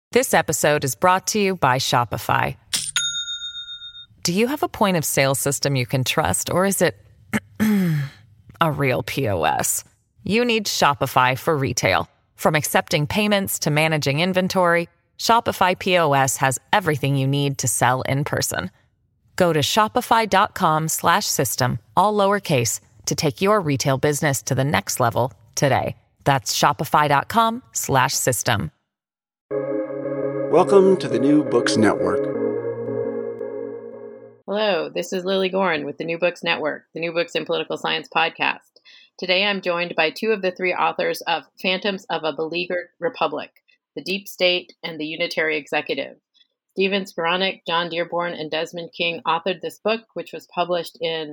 This episode is brought to you by Shopify. Do you have a point of sale system you can trust, or is it a real POS? You need Shopify for retail. From accepting payments to managing inventory, Shopify POS has everything you need to sell in person. Go to shopify.com/system, all lowercase, to take your retail business to the next level today. That's shopify.com/system. Welcome to the New Books Network. Hello, this is Lily Gorin with the New Books Network, the New Books in Political Science podcast. Today I'm joined by two of the three authors of Phantoms of a Beleaguered Republic, The Deep State and the Unitary Executive. Steven Skowronek, John Dearborn, and Desmond King authored this book, which was published in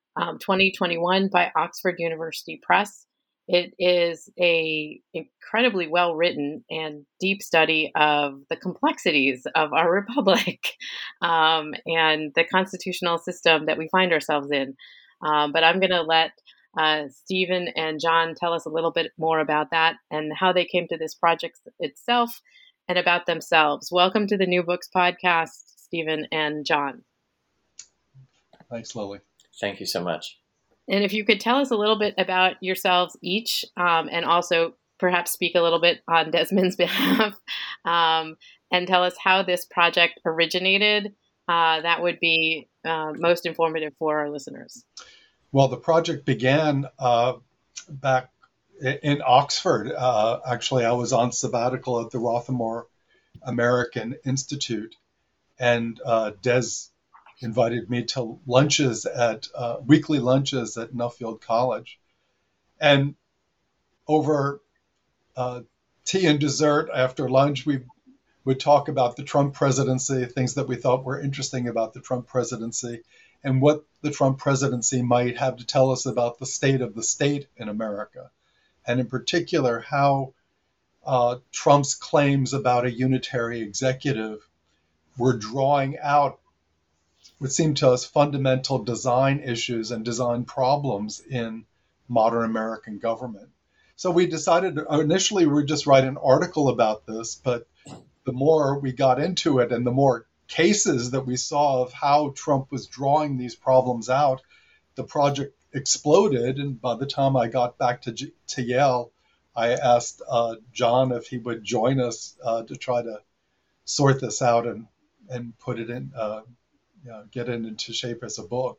2021 by Oxford University Press. It is an incredibly well-written and deep study of the complexities of our republic and the constitutional system that we find ourselves in. But I'm going to let Steven and John tell us a little bit more about that and how they came to this project itself and about themselves. Welcome to the New Books podcast, Steven and John. Thanks, Lily. Thank you so much. And if you could tell us a little bit about yourselves each, and also perhaps speak a little bit on Desmond's behalf, and tell us how this project originated, that would be most informative for our listeners. Well, the project began back in Oxford. Actually, I was on sabbatical at the Rothermore American Institute, and Des invited me to weekly lunches at Nuffield College. And over tea and dessert after lunch, we would talk about the Trump presidency, things that we thought were interesting about the Trump presidency, and what the Trump presidency might have to tell us about the state of the state in America. And in particular, how Trump's claims about a unitary executive were drawing out what seemed to us fundamental design issues and design problems in modern American government. So we decided, initially we would just write an article about this, but the more we got into it and the more cases that we saw of how Trump was drawing these problems out, the project exploded. And by the time I got back to Yale, I asked John if he would join us to try to sort this out and put it in, get it into shape as a book.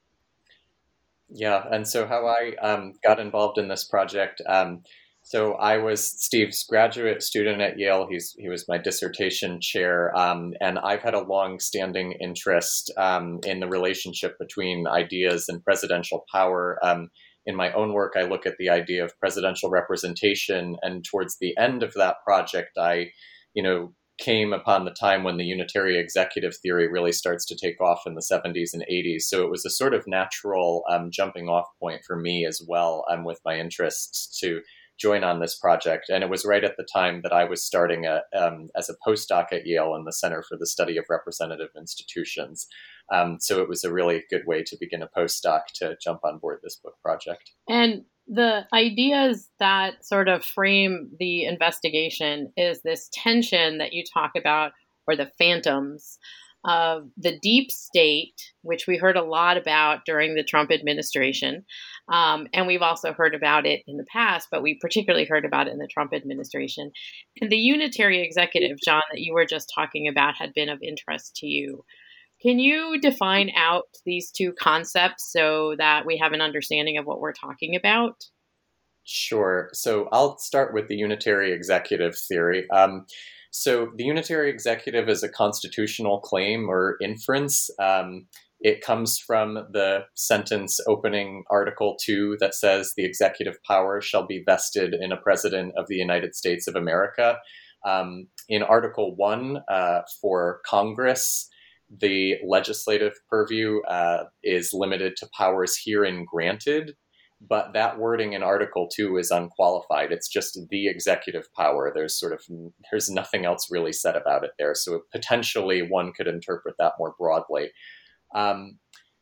Yeah, and so how I got involved in this project. So I was Steve's graduate student at Yale. He was my dissertation chair, and I've had a long-standing interest in the relationship between ideas and presidential power. In my own work, I look at the idea of presidential representation, and towards the end of that project, I came upon the time when the unitary executive theory really starts to take off in the 70s and 80s. So it was a sort of natural jumping off point for me as well with my interests to join on this project. And it was right at the time that I was starting as a postdoc at Yale in the Center for the Study of Representative Institutions. So it was a really good way to begin a postdoc to jump on board this book project. And the ideas that sort of frame the investigation is this tension that you talk about, or the phantoms of the deep state, which we heard a lot about during the Trump administration. And we've also heard about it in the past, but we particularly heard about it in the Trump administration. And the unitary executive, John, that you were just talking about had been of interest to you. Can you define out these two concepts so that we have an understanding of what we're talking about? Sure. So I'll start with the unitary executive theory. So the unitary executive is a constitutional claim or inference. It comes from the sentence opening Article 2 that says the executive power shall be vested in a president of the United States of America. In Article 1 for Congress, the legislative purview is limited to powers herein granted, but that wording in Article 2 is unqualified. It's just the executive power. There's nothing else really said about it there. So potentially one could interpret that more broadly.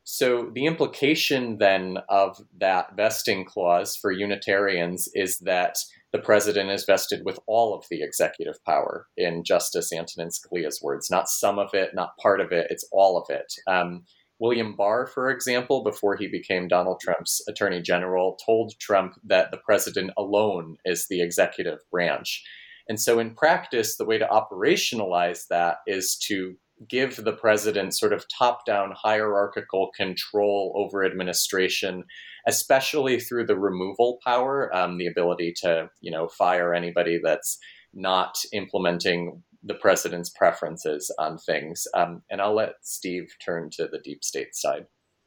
So the implication then of that vesting clause for Unitarians is that the president is vested with all of the executive power, in Justice Antonin Scalia's words, not some of it, not part of it, it's all of it. William Barr, for example, before he became Donald Trump's attorney general, told Trump that the president alone is the executive branch. And so in practice, the way to operationalize that is to give the president sort of top-down hierarchical control over administration, especially through the removal power, the ability to, fire anybody that's not implementing the president's preferences on things. And I'll let Steve turn to the deep state side.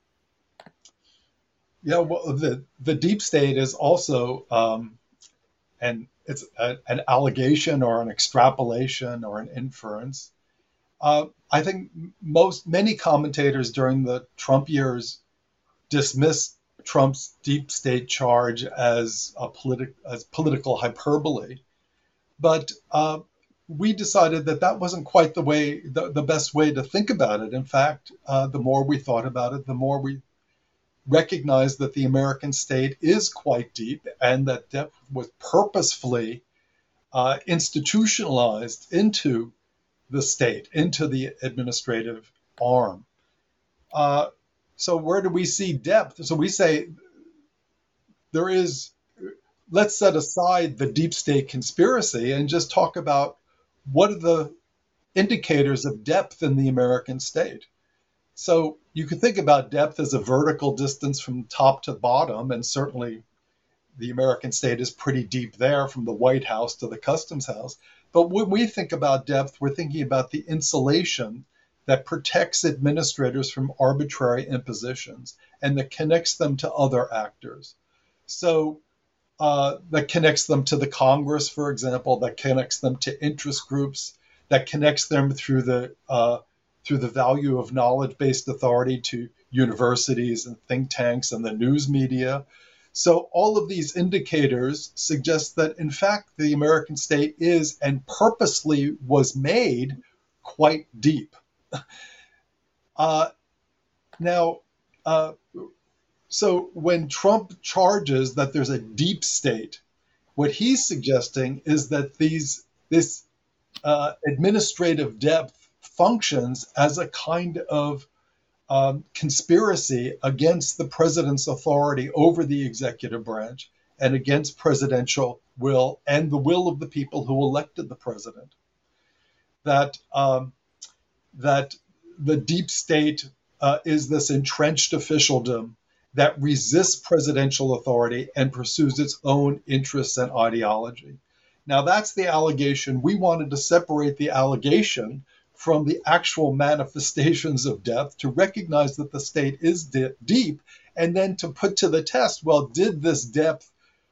Yeah, well, the deep state is also, and it's an allegation or an extrapolation or an inference. I think many commentators during the Trump years dismissed Trump's deep state charge as political hyperbole, but we decided that wasn't quite the best way to think about it. In fact, the more we thought about it, the more we recognized that the American state is quite deep, and that depth was purposefully institutionalized into the state, into the administrative arm. So where do we see depth? So we say let's set aside the deep state conspiracy and just talk about what are the indicators of depth in the American state. So you could think about depth as a vertical distance from top to bottom, and certainly the American state is pretty deep there, from the White House to the Customs House. But when we think about depth, we're thinking about the insulation that protects administrators from arbitrary impositions and that connects them to other actors. So that connects them to the Congress, for example, that connects them to interest groups, that connects them through the value of knowledge-based authority to universities and think tanks and the news media. So all of these indicators suggest that, in fact, the American state is and purposely was made quite deep. So when Trump charges that there's a deep state, what he's suggesting is that this administrative depth functions as a kind of conspiracy against the president's authority over the executive branch and against presidential will and the will of the people who elected the president. That the deep state is this entrenched officialdom that resists presidential authority and pursues its own interests and ideology. Now, that's the allegation. We wanted to separate the allegation from the actual manifestations of depth, to recognize that the state is deep, and then to put to the test, well, did this depth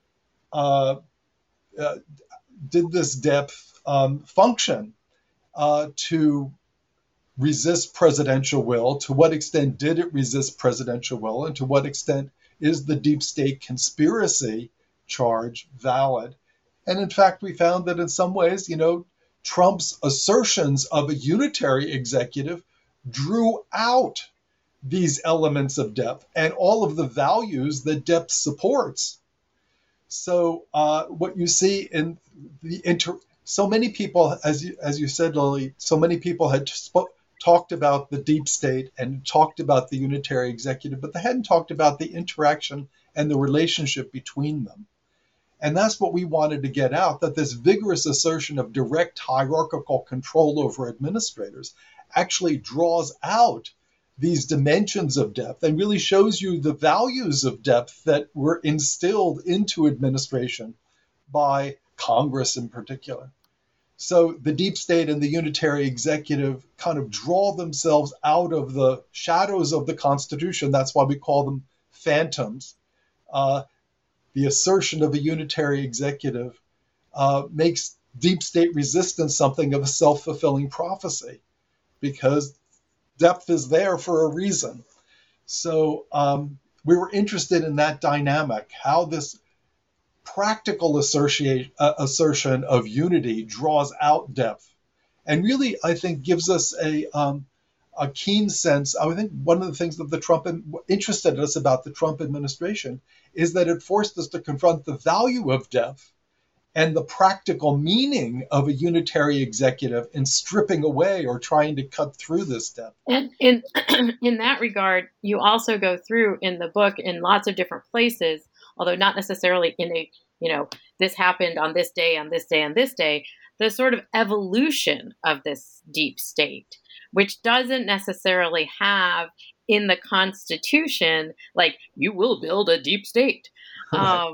function to resist presidential will? To what extent did it resist presidential will? And to what extent is the deep state conspiracy charge valid? And in fact, we found that in some ways, Trump's assertions of a unitary executive drew out these elements of depth and all of the values that depth supports. So what you see in so many people, as you said, Lily, so many people had talked about the deep state and talked about the unitary executive, but they hadn't talked about the interaction and the relationship between them. And that's what we wanted to get out, that this vigorous assertion of direct hierarchical control over administrators actually draws out these dimensions of depth and really shows you the values of depth that were instilled into administration by Congress in particular. So the deep state and the unitary executive kind of draw themselves out of the shadows of the Constitution. That's why we call them phantoms. The assertion of a unitary executive makes deep state resistance something of a self-fulfilling prophecy, because depth is there for a reason. So we were interested in that dynamic, how this practical assertion of unity draws out depth, and really, I think, gives us a a keen sense. I think one of the things that the Trump interested us about the Trump administration is that it forced us to confront the value of death and the practical meaning of a unitary executive in stripping away or trying to cut through this death. And in in that regard, you also go through in the book in lots of different places, although not necessarily in a, this happened on this day, on this day, on this day, the sort of evolution of this deep state, which doesn't necessarily have in the Constitution, like, you will build a deep state. Right.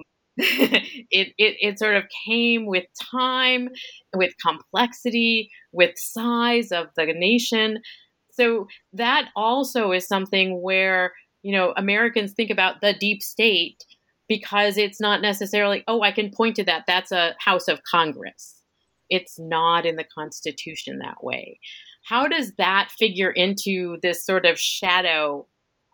It sort of came with time, with complexity, with size of the nation. So that also is something where, Americans think about the deep state because it's not necessarily, oh, I can point to that. That's a House of Congress. It's not in the Constitution that way. How does that figure into this sort of shadow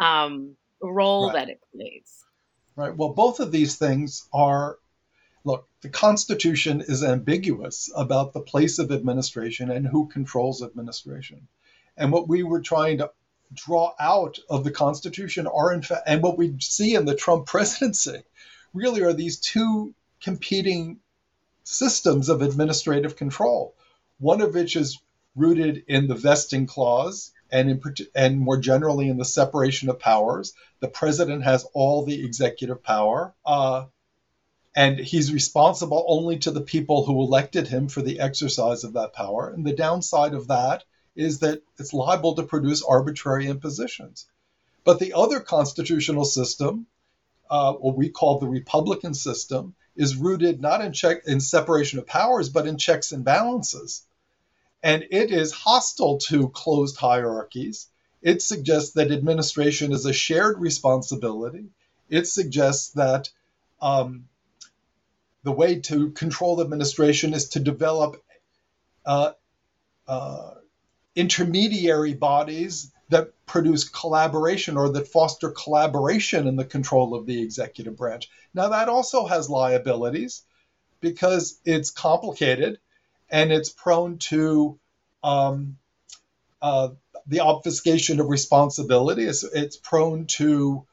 role Right. that it plays? Right. Well, both of these things are, look, the Constitution is ambiguous about the place of administration and who controls administration. And what we were trying to draw out of the Constitution are, in fact, and what we see in the Trump presidency really are these two competing systems of administrative control, one of which is rooted in the vesting clause and more generally in the separation of powers. The president has all the executive power, and he's responsible only to the people who elected him for the exercise of that power. And the downside of that is that it's liable to produce arbitrary impositions. But the other constitutional system, what we call the Republican system, is rooted not in separation of powers, but in checks and balances. And it is hostile to closed hierarchies. It suggests that administration is a shared responsibility. It suggests that the way to control administration is to develop intermediary bodies that produce collaboration or that foster collaboration in the control of the executive branch. Now, that also has liabilities because it's complicated and it's prone to the obfuscation of responsibility. It's prone to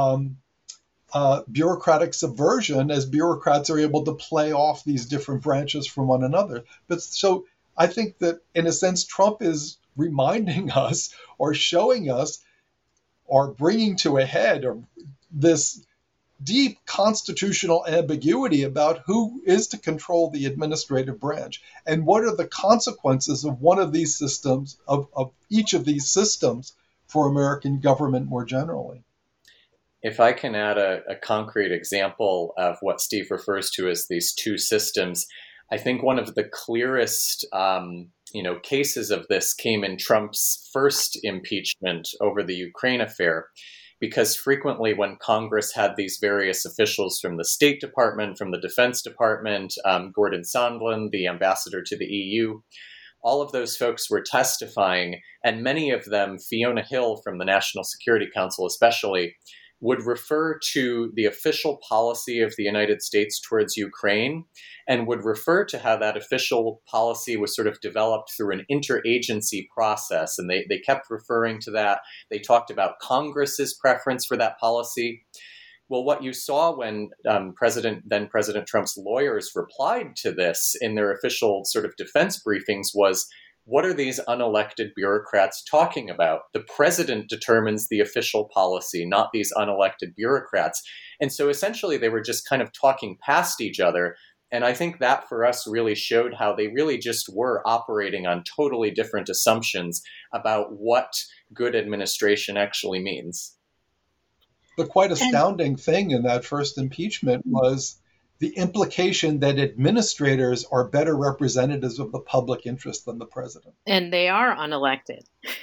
bureaucratic subversion as bureaucrats are able to play off these different branches from one another. But so I think that in a sense, Trump is reminding us or showing us or bringing to a head or this deep constitutional ambiguity about who is to control the administrative branch and what are the consequences of one of these systems, of each of these systems for American government more generally. If I can add a concrete example of what Steve refers to as these two systems, I think one of the clearest cases of this came in Trump's first impeachment over the Ukraine affair, because frequently when Congress had these various officials from the State Department, from the Defense Department, Gordon Sondland, the ambassador to the EU, all of those folks were testifying, and many of them, Fiona Hill from the National Security Council especially, would refer to the official policy of the United States towards Ukraine and would refer to how that official policy was sort of developed through an interagency process. And they kept referring to that. They talked about Congress's preference for that policy. Well, what you saw when then President Trump's lawyers replied to this in their official sort of defense briefings was, what are these unelected bureaucrats talking about? The president determines the official policy, not these unelected bureaucrats. And so essentially they were just kind of talking past each other. And I think that for us really showed how they really just were operating on totally different assumptions about what good administration actually means. The quite astounding thing in that first impeachment was the implication that administrators are better representatives of the public interest than the president. And they are unelected.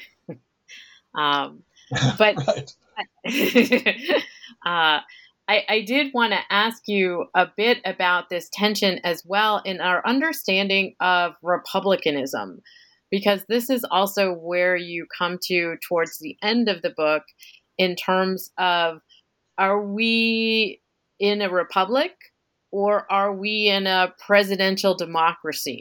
But I did want to ask you a bit about this tension as well in our understanding of republicanism, because this is also where you come to towards the end of the book in terms of, are we in a republic or are we in a presidential democracy?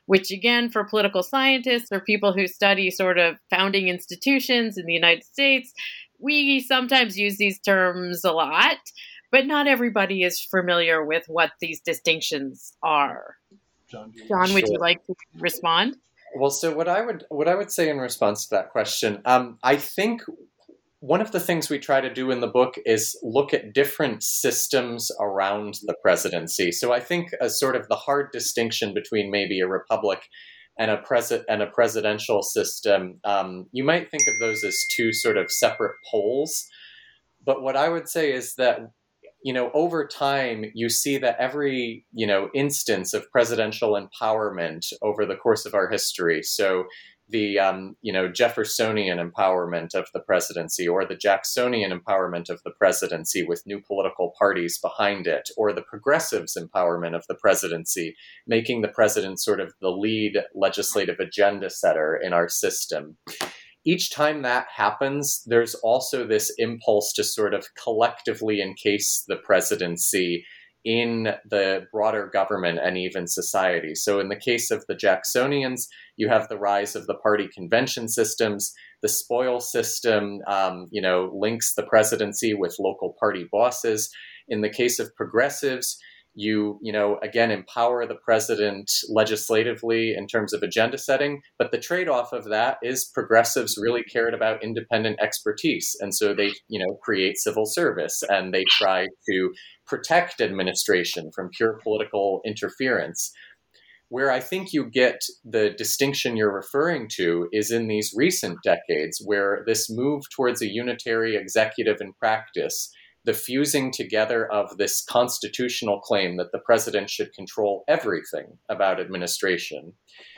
which again, for political scientists or people who study sort of founding institutions in the United States, we sometimes use these terms a lot, but not everybody is familiar with what these distinctions are. John, would you like to respond? Well, so what I would say in response to that question, I think one of the things we try to do in the book is look at different systems around the presidency. So I think a sort of the hard distinction between maybe a republic and a presidential system, you might think of those as two sort of separate poles. But what I would say is that, over time, you see that every, instance of presidential empowerment over the course of our history, so the, Jeffersonian empowerment of the presidency, or the Jacksonian empowerment of the presidency with new political parties behind it, or the progressives' empowerment of the presidency, making the president sort of the lead legislative agenda setter in our system. Each time that happens, there's also this impulse to sort of collectively encase the presidency in the broader government and even society. So in the case of the Jacksonians, you have the rise of the party convention systems. The spoil system, links the presidency with local party bosses. In the case of progressives, you again, empower the president legislatively in terms of agenda setting. But the trade-off of that is progressives really cared about independent expertise. And so they, create civil service, and they try to protect administration from pure political interference. Where I think you get the distinction you're referring to is in these recent decades, where this move towards a unitary executive in practice, the fusing together of this constitutional claim that the president should control everything about administration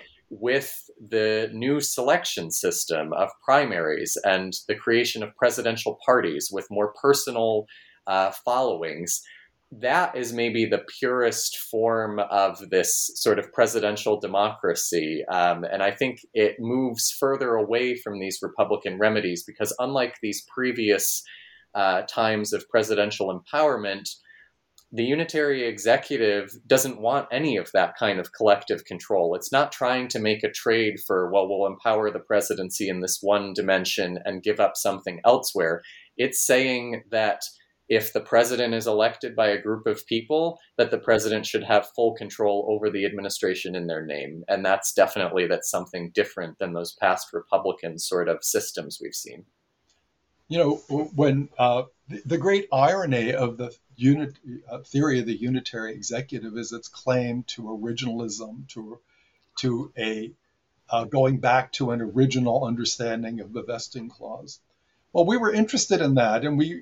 with the new selection system of primaries and the creation of presidential parties with more personal followings. That is maybe the purest form of this sort of presidential democracy. And I think it moves further away from these Republican remedies because unlike these previous times of presidential empowerment, the unitary executive doesn't want any of that kind of collective control. It's not trying to make a trade for, well, we'll empower the presidency in this one dimension and give up something elsewhere. It's saying that if the president is elected by a group of people, that the president should have full control over the administration in their name. And that's something different than those past Republican sort of systems we've seen. When the great irony of the theory of the unitary executive is its claim to originalism, to a going back to an original understanding of the vesting clause. Well, we were interested in that, and we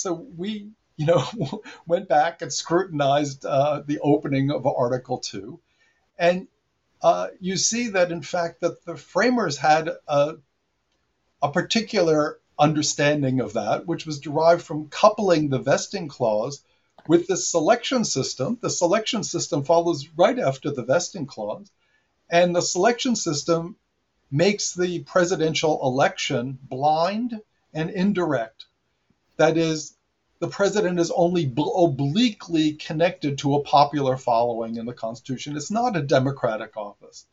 went back and scrutinized the opening of Article 2, and you see that in fact that the framers had a particular understanding of that, which was derived from coupling the vesting clause with the selection system. The selection system follows right after the vesting clause, and the selection system makes the presidential election blind and indirect. That is, the president is only obliquely connected to a popular following in the Constitution. It's not a democratic office.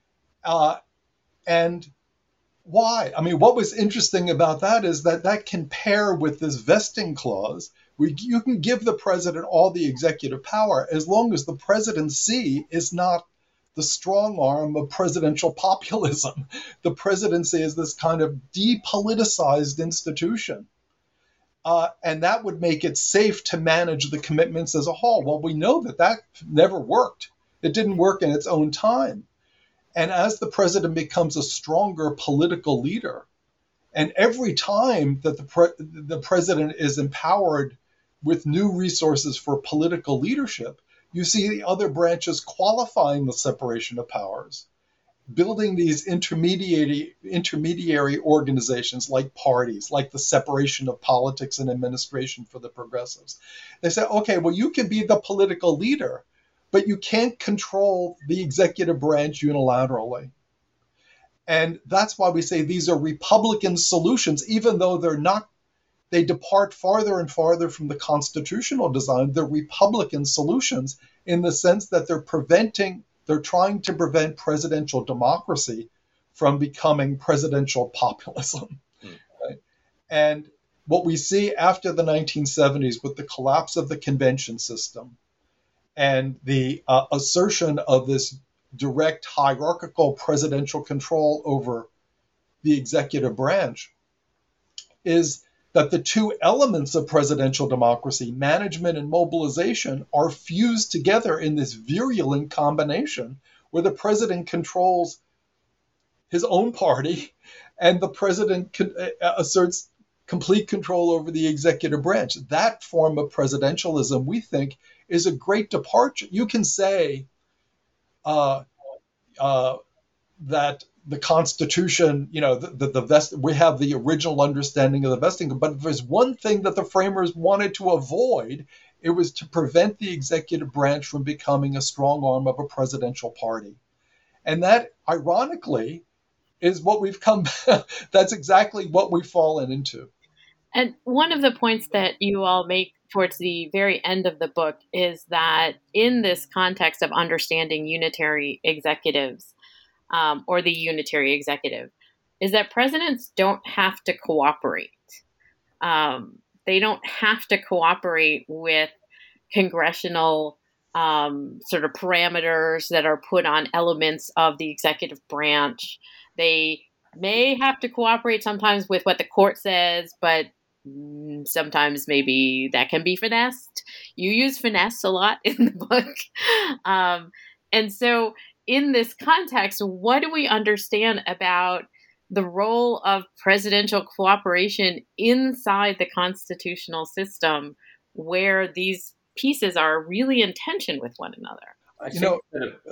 And why? I mean, what was interesting about that is that can pair with this vesting clause, where you can give the president all the executive power as long as the presidency is not the strong arm of presidential populism. The presidency is this kind of depoliticized institution. And that would make it safe to manage the commitments as a whole. Well, we know that never worked. It didn't work in its own time. And as the president becomes a stronger political leader, and every time that the president is empowered with new resources for political leadership, you see the other branches qualifying the separation of powers, building these intermediary organizations like parties, like the separation of politics and administration for the progressives. They say, okay, well, you can be the political leader, but you can't control the executive branch unilaterally. And that's why we say these are Republican solutions, even though they depart farther and farther from the constitutional design. They're Republican solutions in the sense that they're preventing they're trying to prevent presidential democracy from becoming presidential populism. Right? And what we see after the 1970s with the collapse of the convention system and the assertion of this direct hierarchical presidential control over the executive branch is that the two elements of presidential democracy, management and mobilization, are fused together in this virulent combination where the president controls his own party and the president asserts complete control over the executive branch. That form of presidentialism, we think, is a great departure. You can say that the Constitution, we have the original understanding of the vesting, but if there's one thing that the framers wanted to avoid, it was to prevent the executive branch from becoming a strong arm of a presidential party. And that, ironically, is what we've come, that's exactly what we've fallen into. And one of the points that you all make towards the very end of the book is that in this context of understanding unitary executives, or the unitary executive, is that presidents don't have to cooperate. They don't have to cooperate with congressional sort of parameters that are put on elements of the executive branch. They may have to cooperate sometimes with what the court says, but sometimes maybe that can be finessed. You use finesse a lot in the book. And so in this context, what do we understand about the role of presidential cooperation inside the constitutional system where these pieces are really in tension with one another? Go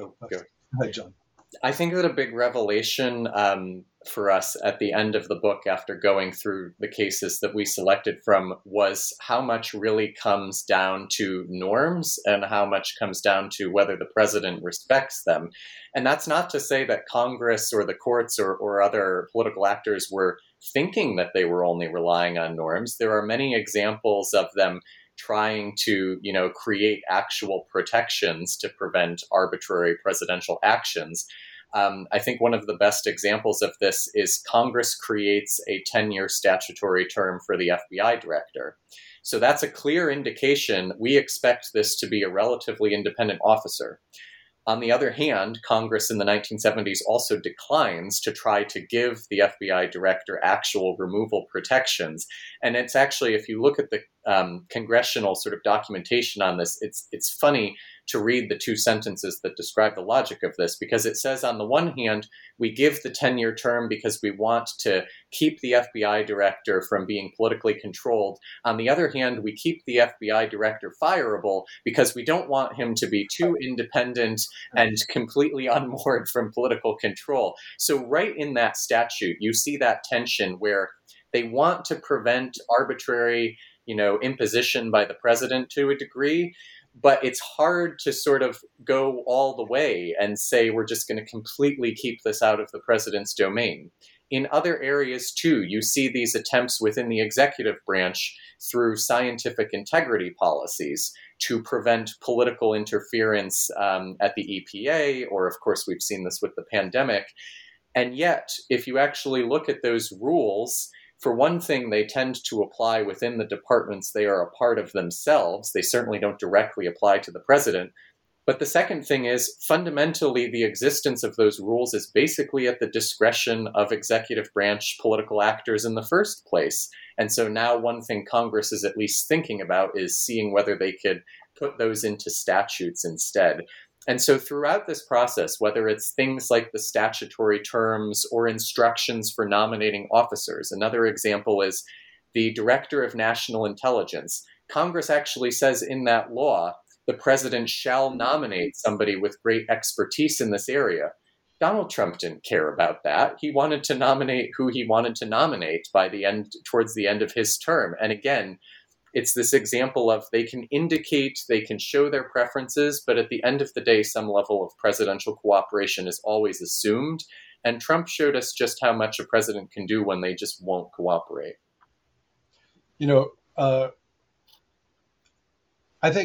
ahead, John. I think that a big revelation for us at the end of the book, after going through the cases that we selected from, was how much really comes down to norms and how much comes down to whether the president respects them. And that's not to say that Congress or the courts or other political actors were thinking that they were only relying on norms. There are many examples of them trying to, create actual protections to prevent arbitrary presidential actions. I think one of the best examples of this is Congress creates a 10-year statutory term for the FBI director. So that's a clear indication we expect this to be a relatively independent officer. On the other hand, Congress in the 1970s also declines to try to give the FBI director actual removal protections. And it's actually, if you look at the congressional sort of documentation on this, it's funny to read the two sentences that describe the logic of this, because it says, on the one hand, we give the 10-year term because we want to keep the FBI director from being politically controlled. On the other hand, we keep the FBI director fireable because we don't want him to be too independent and completely unmoored from political control. So right in that statute, you see that tension where they want to prevent arbitrary, imposition by the president to a degree, but it's hard to sort of go all the way and say we're just going to completely keep this out of the president's domain. In other areas, too, you see these attempts within the executive branch through scientific integrity policies to prevent political interference at the EPA, or of course, we've seen this with the pandemic. And yet, if you actually look at those rules, for one thing, they tend to apply within the departments they are a part of themselves. They certainly don't directly apply to the president. But the second thing is, fundamentally, the existence of those rules is basically at the discretion of executive branch political actors in the first place. And so now one thing Congress is at least thinking about is seeing whether they could put those into statutes instead. And so throughout this process, whether it's things like the statutory terms or instructions for nominating officers, another example is the Director of National Intelligence. Congress actually says in that law, the president shall nominate somebody with great expertise in this area. Donald Trump didn't care about that. He wanted to nominate who he wanted to nominate towards the end of his term. And again, it's this example of they can indicate, they can show their preferences, but at the end of the day, some level of presidential cooperation is always assumed. And Trump showed us just how much a president can do when they just won't cooperate. I think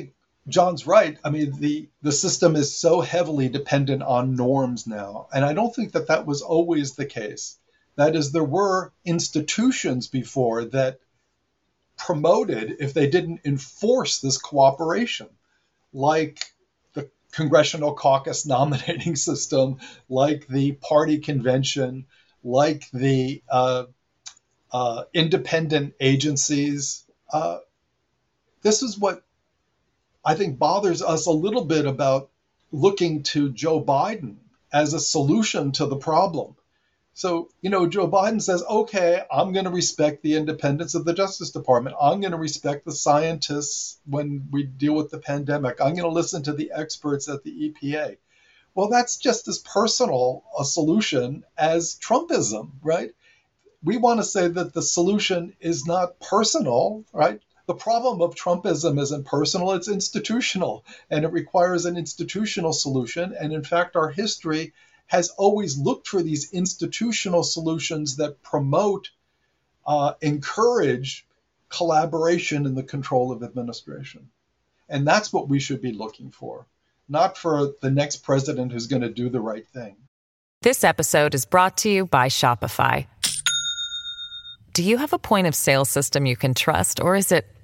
John's right. I mean, the system is so heavily dependent on norms now, and I don't think that that was always the case. That is, there were institutions before that promoted if they didn't enforce this cooperation, like the congressional caucus nominating system, like the party convention, like the independent agencies. This is what I think bothers us a little bit about looking to Joe Biden as a solution to the problem. So, Joe Biden says, okay, I'm going to respect the independence of the Justice Department. I'm going to respect the scientists when we deal with the pandemic. I'm going to listen to the experts at the EPA. Well, that's just as personal a solution as Trumpism, right? We want to say that the solution is not personal, right? The problem of Trumpism isn't personal, it's institutional, and it requires an institutional solution. And in fact, our history has always looked for these institutional solutions that promote, encourage collaboration in the control of administration. And that's what we should be looking for, not for the next president who's going to do the right thing. This episode is brought to you by Shopify. Do you have a point of sale system you can trust, or is it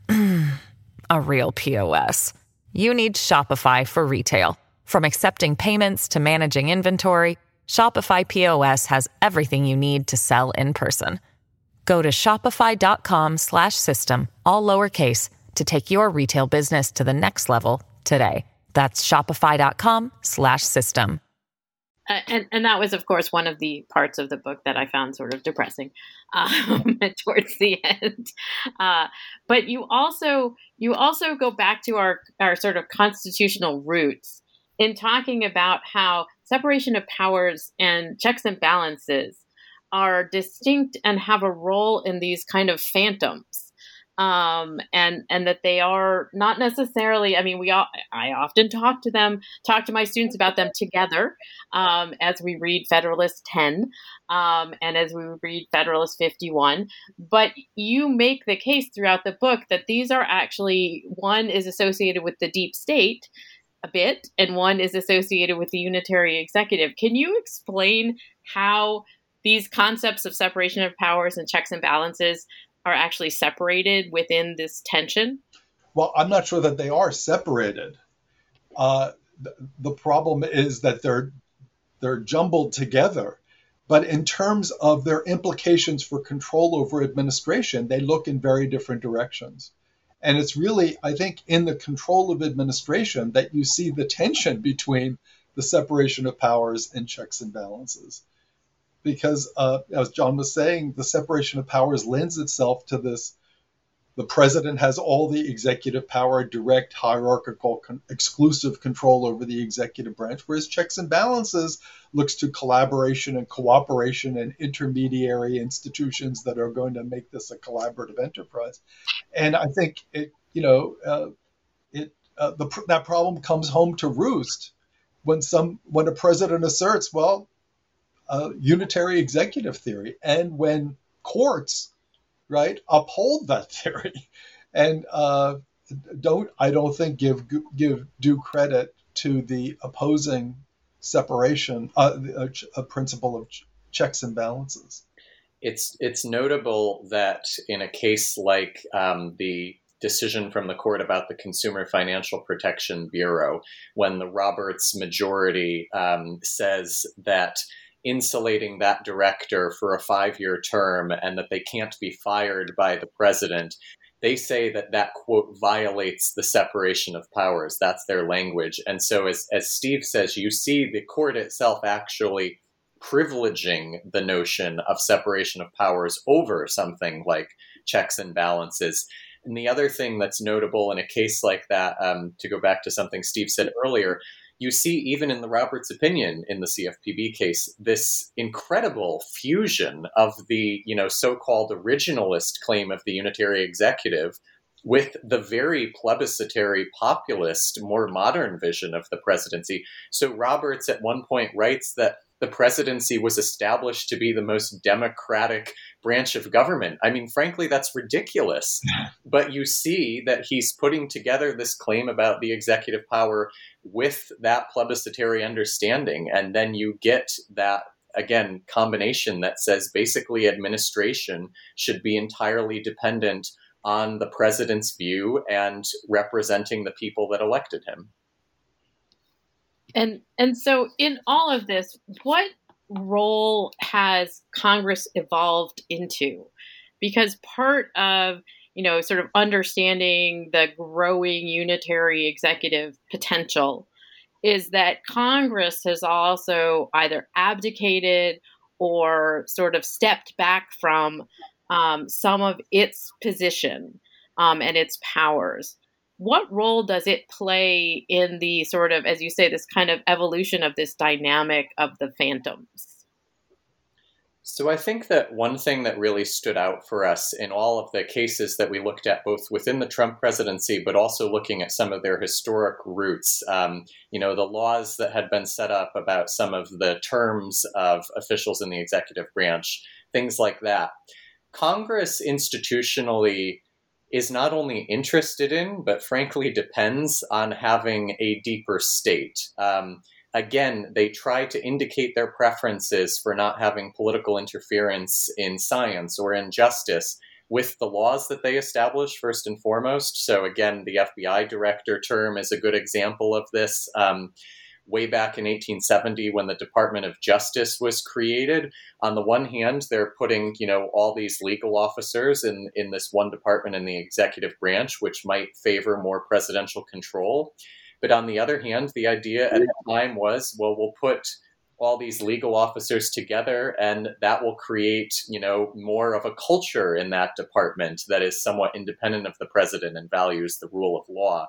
a real POS? You need Shopify for retail. From accepting payments to managing inventory, Shopify POS has everything you need to sell in person. Go to shopify.com/system, all lowercase, to take your retail business to the next level today. That's shopify.com/system. And that was, of course, one of the parts of the book that I found sort of depressing towards the end. But you also go back to our sort of constitutional roots in talking about how separation of powers and checks and balances are distinct and have a role in these kind of phantoms. And that they are not necessarily, I mean, I often talk to my students about them together, as we read Federalist 10, and as we read Federalist 51. But you make the case throughout the book that these are actually, one is associated with the deep state a bit, and one is associated with the unitary executive. Can you explain how these concepts of separation of powers and checks and balances are actually separated within this tension? Well, I'm not sure that they are separated. The problem is that they're jumbled together. But in terms of their implications for control over administration, they look in very different directions. And it's really, I think, in the control of administration that you see the tension between the separation of powers and checks and balances. Because, as John was saying, the separation of powers lends itself to this. The president has all the executive power, direct, hierarchical, exclusive control over the executive branch, whereas checks and balances looks to collaboration and cooperation and intermediary institutions that are going to make this a collaborative enterprise. And I think that problem comes home to roost when a president asserts, well, unitary executive theory, and when courts, right, uphold that theory, and I don't think give due credit to the opposing separation, a principle of checks and balances. It's notable that in a case like the decision from the court about the Consumer Financial Protection Bureau, when the Roberts majority says that insulating that director for a 5-year term and that they can't be fired by the president, they say that quote violates the separation of powers. That's their language. And so as Steve says, you see the court itself actually privileging the notion of separation of powers over something like checks and balances. And the other thing that's notable in a case like that, to go back to something Steve said earlier, you see, even in the Roberts opinion in the CFPB case, this incredible fusion of the, so-called originalist claim of the unitary executive with the very plebiscitary populist, more modern vision of the presidency. So Roberts at one point writes that the presidency was established to be the most democratic branch of government. I mean, frankly, that's ridiculous. But you see that he's putting together this claim about the executive power with that plebiscitary understanding. And then you get that, again, combination that says basically administration should be entirely dependent on the president's view and representing the people that elected him. And so in all of this, what role has Congress evolved into? Because part of, sort of understanding the growing unitary executive potential is that Congress has also either abdicated or sort of stepped back from some of its position and its powers. What role does it play in the sort of, as you say, this kind of evolution of this dynamic of the phantoms? So I think that one thing that really stood out for us in all of the cases that we looked at, both within the Trump presidency, but also looking at some of their historic roots, the laws that had been set up about some of the terms of officials in the executive branch, things like that. Congress institutionally is not only interested in, but frankly depends on having a deeper state. Again, they try to indicate their preferences for not having political interference in science or in justice with the laws that they establish, first and foremost. So again, the FBI director term is a good example of this. Way back in 1870, when the Department of Justice was created, on the one hand, they're putting, all these legal officers in this one department in the executive branch, which might favor more presidential control. But on the other hand, the idea at the time was, well, we'll put all these legal officers together and that will create, more of a culture in that department that is somewhat independent of the president and values the rule of law.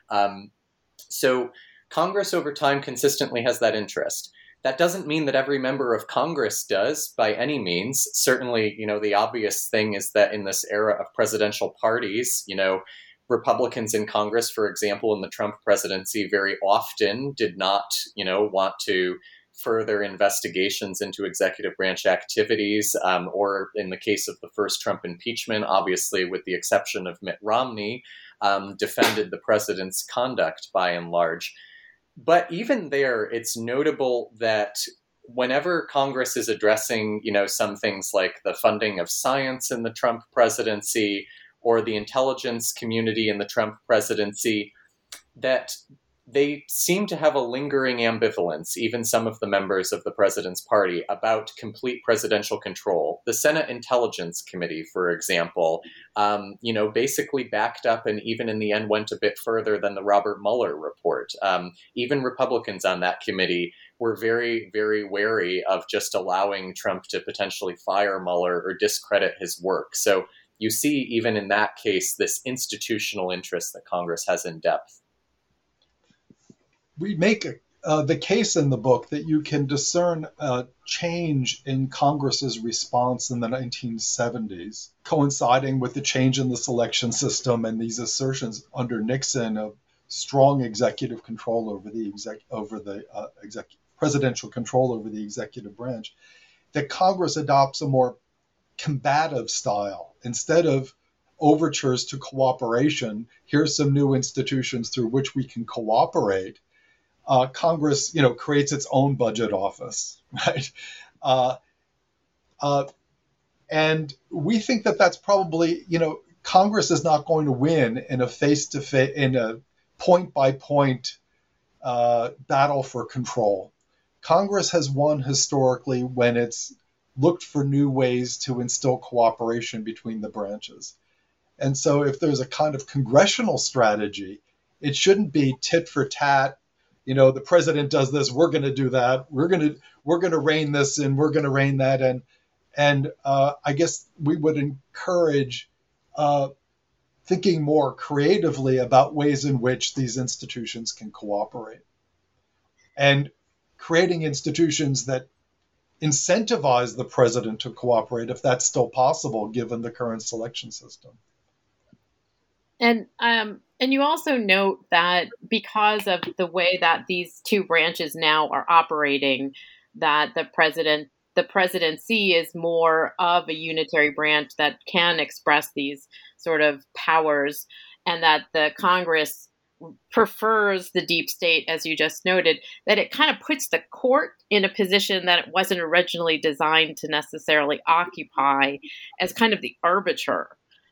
So Congress over time consistently has that interest. That doesn't mean that every member of Congress does by any means. Certainly, the obvious thing is that in this era of presidential parties, Republicans in Congress, for example, in the Trump presidency, very often did not, want to further investigations into executive branch activities, or in the case of the first Trump impeachment, obviously, with the exception of Mitt Romney, defended the president's conduct by and large. But even there, it's notable that whenever Congress is addressing, some things like the funding of science in the Trump presidency or the intelligence community in the Trump presidency, that they seem to have a lingering ambivalence, even some of the members of the president's party, about complete presidential control. The Senate Intelligence Committee, for example, basically backed up and even in the end went a bit further than the Robert Mueller report. Even Republicans on that committee were very, very wary of just allowing Trump to potentially fire Mueller or discredit his work. So you see, even in that case, this institutional interest that Congress has in depth. We make the case in the book that you can discern a change in Congress's response in the 1970s, coinciding with the change in the selection system and these assertions under Nixon of strong executive control over the presidential control over the executive branch, that Congress adopts a more combative style. Instead of overtures to cooperation, here's some new institutions through which we can cooperate. Congress, creates its own budget office, right? And we think that that's probably, Congress is not going to win in a face-to-face, in a point-by-point battle for control. Congress has won historically when it's looked for new ways to instill cooperation between the branches. And so if there's a kind of congressional strategy, it shouldn't be tit for tat. The president does this, we're going to do that. We're going to rein this in, we're going to rein that in. And I guess we would encourage thinking more creatively about ways in which these institutions can cooperate. And creating institutions that incentivize the president to cooperate, if that's still possible, given the current selection system. And you also note that because of the way that these two branches now are operating, that the president the presidency is more of a unitary branch that can express these sort of powers, and that the Congress prefers the deep state, as you just noted, that it kind of puts the court in a position that it wasn't originally designed to necessarily occupy as kind of the arbiter.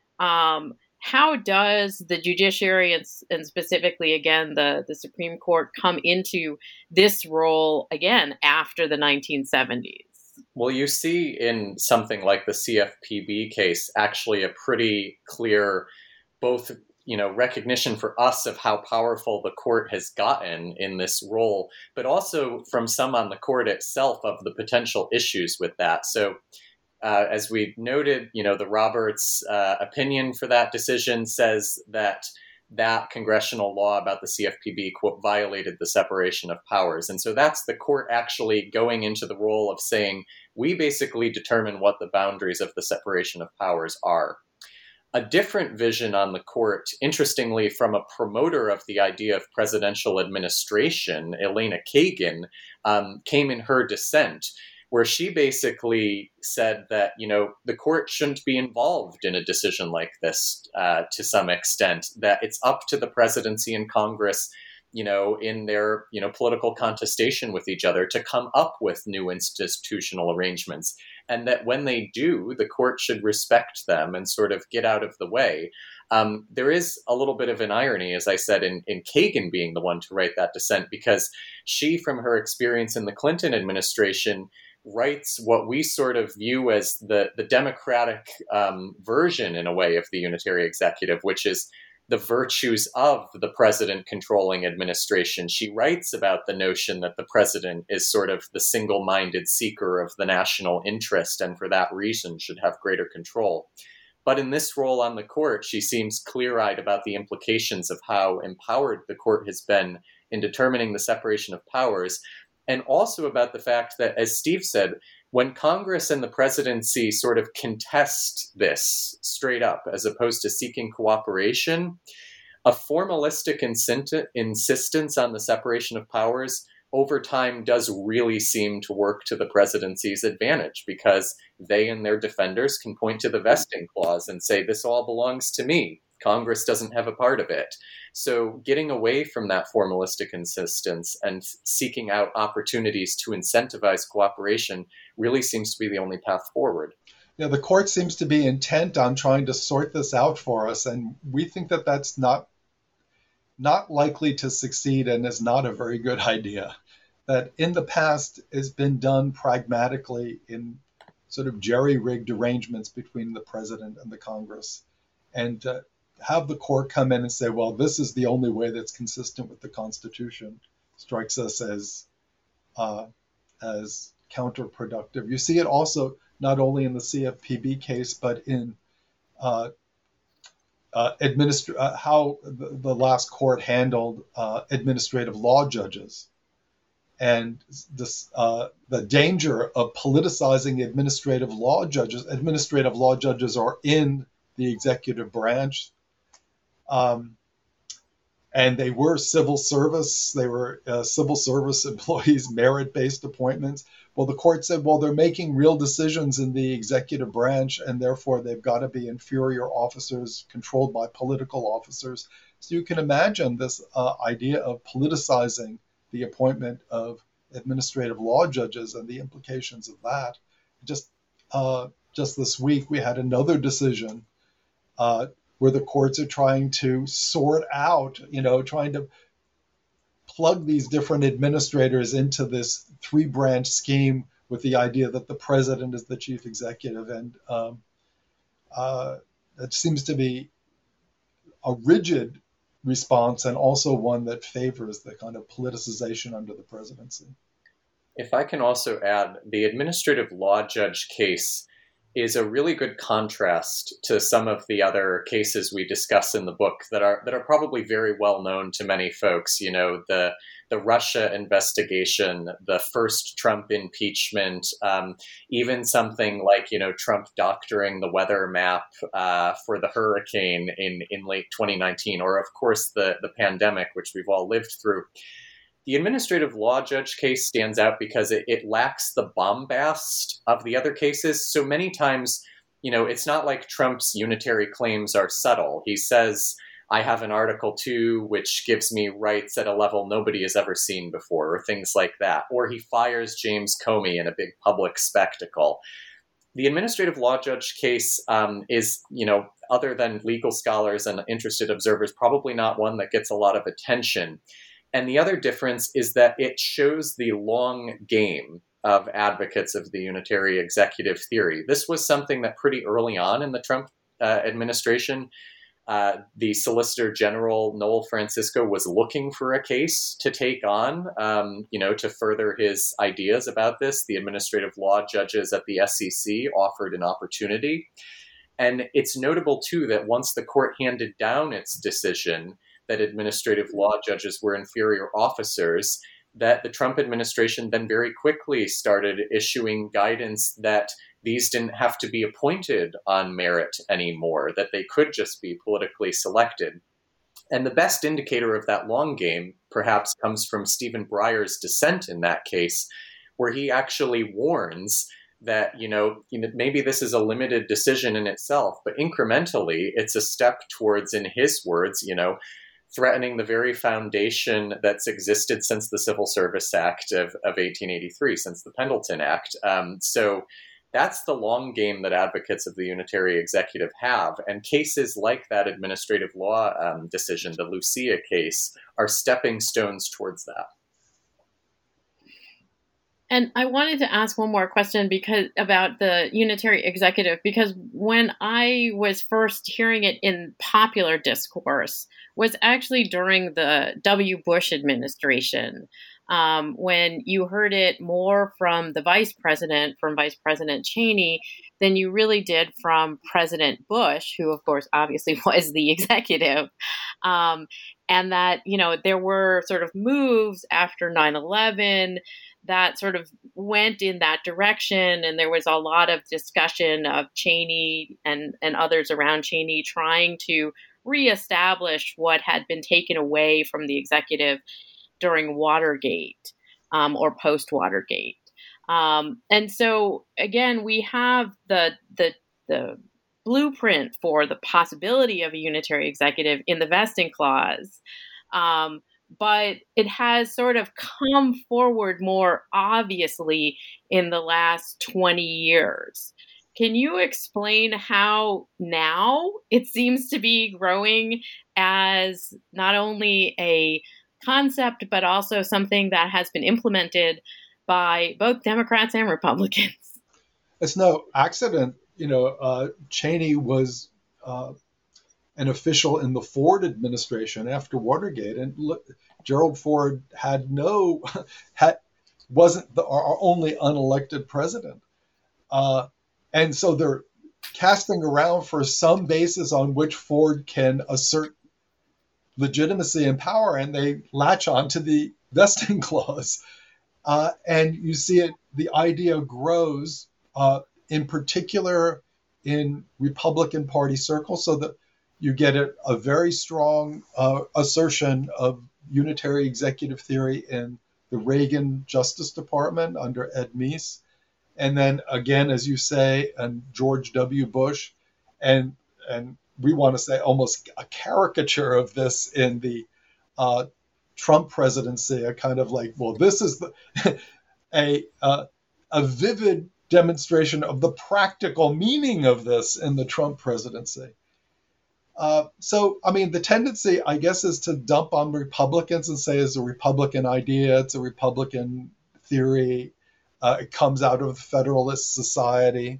How does the judiciary and specifically, again, the Supreme Court come into this role again after the 1970s? Well, you see in something like the CFPB case, actually a pretty clear both recognition for us of how powerful the court has gotten in this role, but also from some on the court itself of the potential issues with that. So as we noted, the Roberts opinion for that decision says that congressional law about the CFPB, quote, violated the separation of powers. And so that's the court actually going into the role of saying, we basically determine what the boundaries of the separation of powers are. A different vision on the court, interestingly, from a promoter of the idea of presidential administration, Elena Kagan, came in her dissent, where she basically said that, the court shouldn't be involved in a decision like this to some extent, that it's up to the presidency and Congress, in their, political contestation with each other to come up with new institutional arrangements. And that when they do, the court should respect them and sort of get out of the way. There is a little bit of an irony, as I said, in Kagan being the one to write that dissent, because she, from her experience in the Clinton administration, writes what we sort of view as the democratic version, in a way, of the unitary executive, which is the virtues of the president controlling administration. She writes about the notion that the president is sort of the single-minded seeker of the national interest, and for that reason should have greater control. But in this role on the court, she seems clear-eyed about the implications of how empowered the court has been in determining the separation of powers, and also about the fact that, as Steve said, when Congress and the presidency sort of contest this straight up, as opposed to seeking cooperation, a formalistic insistence on the separation of powers over time does really seem to work to the presidency's advantage, because they and their defenders can point to the vesting clause and say, this all belongs to me. Congress doesn't have a part of it. So getting away from that formalistic insistence and seeking out opportunities to incentivize cooperation really seems to be the only path forward. The court seems to be intent on trying to sort this out for us, and we think that that's not likely to succeed and is not a very good idea. That in the past has been done pragmatically in sort of jerry-rigged arrangements between the president and the Congress, and have the court come in and say, well, this is the only way that's consistent with the Constitution, strikes us as counterproductive. You see it also not only in the CFPB case, but in how the last court handled administrative law judges. And this, the danger of politicizing administrative law judges. Administrative law judges are in the executive branch. And they were civil service. They were civil service employees, merit-based appointments. Well, the court said, well, they're making real decisions in the executive branch, and therefore they've got to be inferior officers controlled by political officers. So you can imagine this idea of politicizing the appointment of administrative law judges and the implications of that. Just this week, we had another decision where the courts are trying to sort out, trying to plug these different administrators into this three-branch scheme with the idea that the president is the chief executive. And it seems to be a rigid response, and also one that favors the kind of politicization under the presidency. If I can also add, the administrative law judge case is a really good contrast to some of the other cases we discuss in the book that are probably very well known to many folks. The Russia investigation, the first Trump impeachment, even something like Trump doctoring the weather map for the hurricane in late 2019, or of course the pandemic, which we've all lived through. The administrative law judge case stands out because it lacks the bombast of the other cases. So many times, it's not like Trump's unitary claims are subtle. He says, I have an Article 2, which gives me rights at a level nobody has ever seen before, or things like that. Or he fires James Comey in a big public spectacle. The administrative law judge case is, other than legal scholars and interested observers, probably not one that gets a lot of attention. And the other difference is that it shows the long game of advocates of the unitary executive theory. This was something that pretty early on in the Trump administration, the Solicitor General Noel Francisco was looking for a case to take on, to further his ideas about this. The administrative law judges at the SEC offered an opportunity. And it's notable, too, that once the court handed down its decision that administrative law judges were inferior officers, that the Trump administration then very quickly started issuing guidance that these didn't have to be appointed on merit anymore, that they could just be politically selected. And the best indicator of that long game, perhaps, comes from Stephen Breyer's dissent in that case, where he actually warns that, maybe this is a limited decision in itself, but incrementally, it's a step towards, in his words, threatening the very foundation that's existed since the Civil Service Act of 1883, since the Pendleton Act. So that's the long game that advocates of the unitary executive have. And cases like that administrative law decision, the Lucia case, are stepping stones towards that. And I wanted to ask one more question about the unitary executive, because when I was first hearing it in popular discourse was actually during the W. Bush administration, when you heard it more from the vice president, from Vice President Cheney, than you really did from President Bush, who, of course, obviously was the executive. And that, there were sort of moves after 9/11 that sort of went in that direction. And there was a lot of discussion of Cheney and others around Cheney trying to reestablish what had been taken away from the executive during Watergate or post-Watergate. And so, again, we have the blueprint for the possibility of a unitary executive in the vesting clause. But it has sort of come forward more obviously in the last 20 years. Can you explain how now it seems to be growing as not only a concept, but also something that has been implemented by both Democrats and Republicans? It's no accident, Cheney was an official in the Ford administration after Watergate, and Gerald Ford wasn't our only unelected president, and so they're casting around for some basis on which Ford can assert legitimacy and power, and they latch on to the vesting clause, and you see it. The idea grows, in particular in Republican Party circles, so that you get a very strong assertion of unitary executive theory in the Reagan Justice Department under Ed Meese. And then again, as you say, and George W. Bush, and we want to say almost a caricature of this in the Trump presidency, a kind of like, well, this is a vivid demonstration of the practical meaning of this in the Trump presidency. So, the tendency, I guess, is to dump on Republicans and say it's a Republican idea, it's a Republican theory, it comes out of the Federalist Society.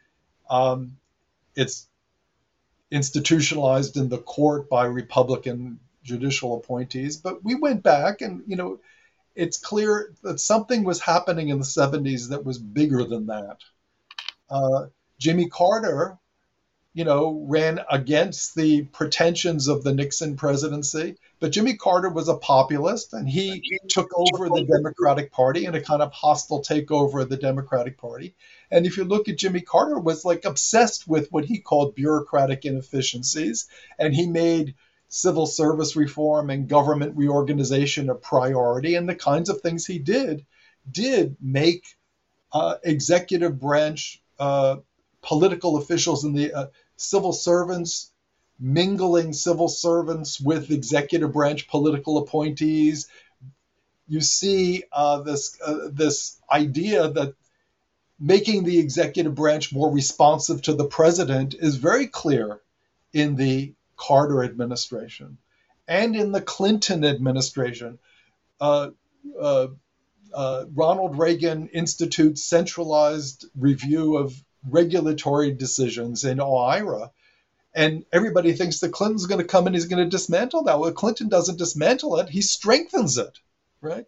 It's institutionalized in the court by Republican judicial appointees. But we went back and, it's clear that something was happening in the 70s that was bigger than that. Jimmy Carter, ran against the pretensions of the Nixon presidency. But Jimmy Carter was a populist, and he took over the Democratic Party in a kind of hostile takeover of the Democratic Party. And if you look at Jimmy Carter, was like obsessed with what he called bureaucratic inefficiencies. And he made, civil service reform and government reorganization a priority. And the kinds of things he did make executive branch political officials and the civil servants, mingling civil servants with executive branch political appointees. You see this idea that making the executive branch more responsive to the president is very clear in the Carter administration and in the Clinton administration. Ronald Reagan institutes centralized review of regulatory decisions in OIRA. And everybody thinks that Clinton's going to come and he's going to dismantle that. Well, Clinton doesn't dismantle it, he strengthens it, right?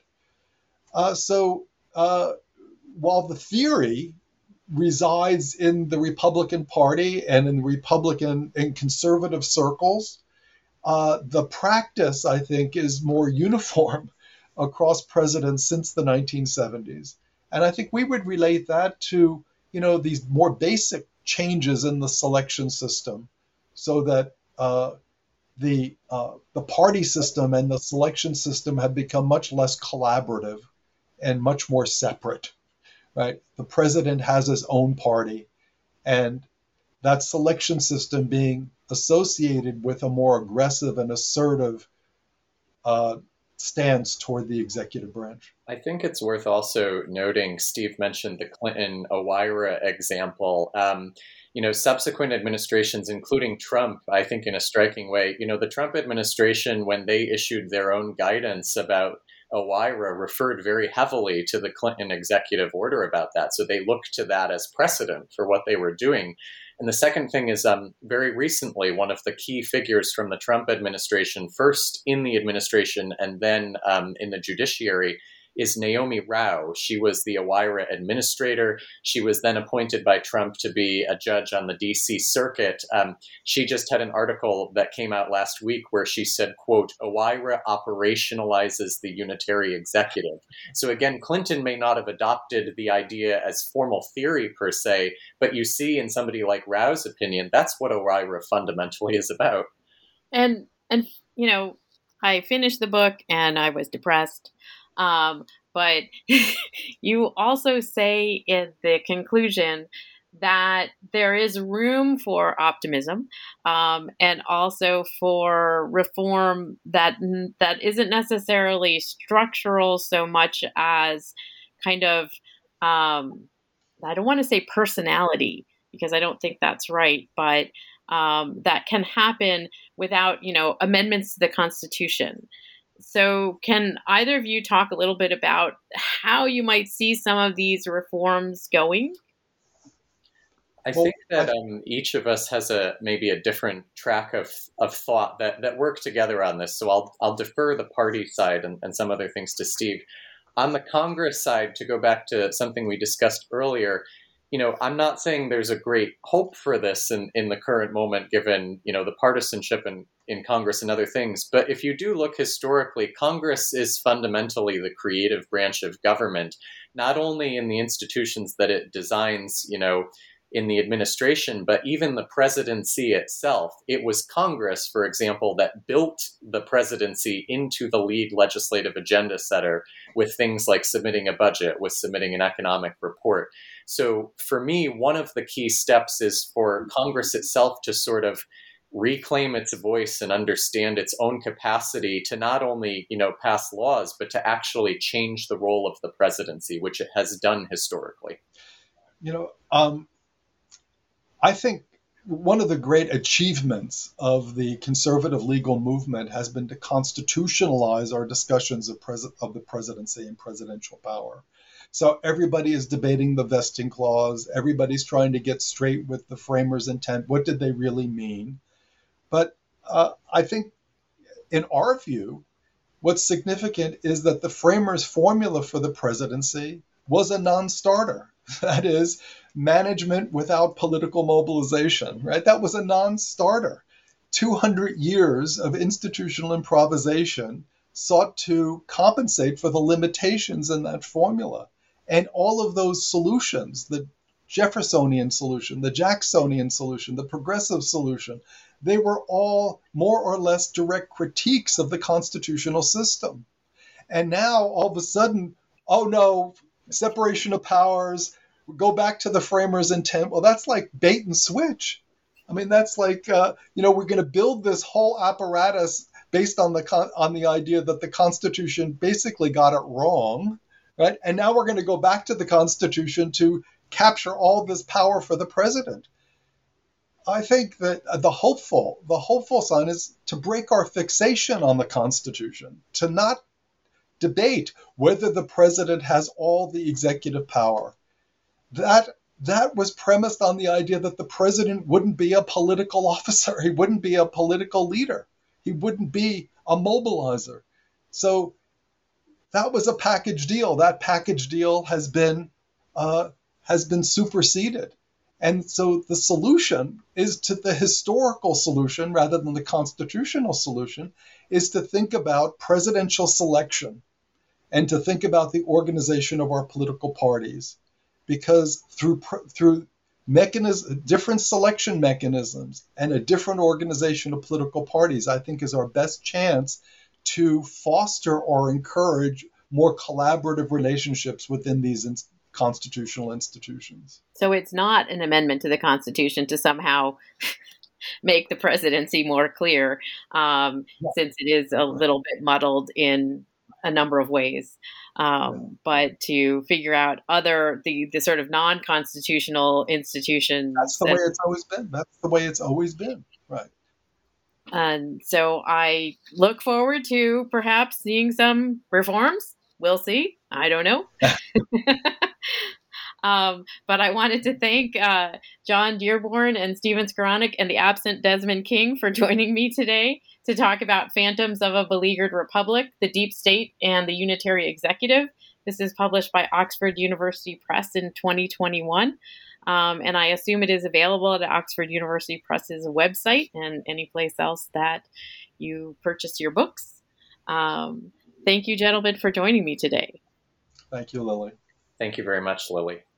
While the theory resides in the Republican Party and in Republican and conservative circles, the practice, I think, is more uniform across presidents since the 1970s. And I think we would relate that to, these more basic changes in the selection system, so that the party system and the selection system have become much less collaborative and much more separate, right? The president has his own party, and that selection system being associated with a more aggressive and assertive stance toward the executive branch. I think it's worth also noting, Steve mentioned the Clinton OIRA example. Subsequent administrations, including Trump, I think in a striking way, the Trump administration, when they issued their own guidance about OIRA, referred very heavily to the Clinton executive order about that. So they looked to that as precedent for what they were doing. And the second thing is, very recently, one of the key figures from the Trump administration, first in the administration and then in the judiciary, is Naomi Rao. She was the OIRA administrator. She was then appointed by Trump to be a judge on the DC circuit. She just had an article that came out last week where she said, quote, OIRA operationalizes the unitary executive. So again, Clinton may not have adopted the idea as formal theory per se, but you see in somebody like Rao's opinion, that's what OIRA fundamentally is about. And I finished the book and I was depressed. But you also say in the conclusion that there is room for optimism, and also for reform that isn't necessarily structural so much as kind of, I don't want to say personality, because I don't think that's right, but that can happen without, amendments to the Constitution. So can either of you talk a little bit about how you might see some of these reforms going? I think that each of us has maybe a different track of thought that work together on this. So I'll defer the party side and some other things to Steve. On the Congress side, to go back to something we discussed earlier, I'm not saying there's a great hope for this in the current moment, given, the partisanship in Congress and other things. But if you do look historically, Congress is fundamentally the creative branch of government, not only in the institutions that it designs, in the administration, but even the presidency itself. It was Congress, for example, that built the presidency into the lead legislative agenda setter with things like submitting a budget, with submitting an economic report. So for me, one of the key steps is for Congress itself to sort of reclaim its voice and understand its own capacity to not only, pass laws, but to actually change the role of the presidency, which it has done historically. I think one of the great achievements of the conservative legal movement has been to constitutionalize our discussions of the presidency and presidential power. So everybody is debating the vesting clause. Everybody's trying to get straight with the framers' intent. What did they really mean? But I think in our view, what's significant is that the framers' formula for the presidency was a non-starter. That is, management without political mobilization, right? That was a non-starter. 200 years of institutional improvisation sought to compensate for the limitations in that formula. And all of those solutions, the Jeffersonian solution, the Jacksonian solution, the progressive solution, they were all more or less direct critiques of the constitutional system. And now all of a sudden, oh no, separation of powers, go back to the framers' intent. Well, that's like bait and switch. I mean, that's like, we're going to build this whole apparatus based on the idea that the Constitution basically got it wrong, right? And now we're going to go back to the Constitution to capture all this power for the president. I think that the hopeful sign is to break our fixation on the Constitution, to not debate whether the president has all the executive power. That was premised on the idea that the president wouldn't be a political officer. He wouldn't be a political leader. He wouldn't be a mobilizer. So that was a package deal. That package deal has been superseded. And so the solution is to the historical solution rather than the constitutional solution is to think about presidential selection and to think about the organization of our political parties. Because through different selection mechanisms and a different organization of political parties, I think is our best chance to foster or encourage more collaborative relationships within these constitutional institutions. So it's not an amendment to the Constitution to somehow make the presidency more clear, since it is a little bit muddled in a number of ways. But to figure out the sort of non-constitutional institutions. That's the way it's always been. That's the way it's always been. Right. And so I look forward to perhaps seeing some reforms. We'll see. I don't know. But I wanted to thank John Dearborn and Stephen Skowronek and the absent Desmond King for joining me today to talk about Phantoms of a Beleaguered Republic, the Deep State, and the Unitary Executive. This is published by Oxford University Press in 2021. And I assume it is available at Oxford University Press's website and any place else that you purchase your books. Thank you, gentlemen, for joining me today. Thank you, Lily. Thank you very much, Lily.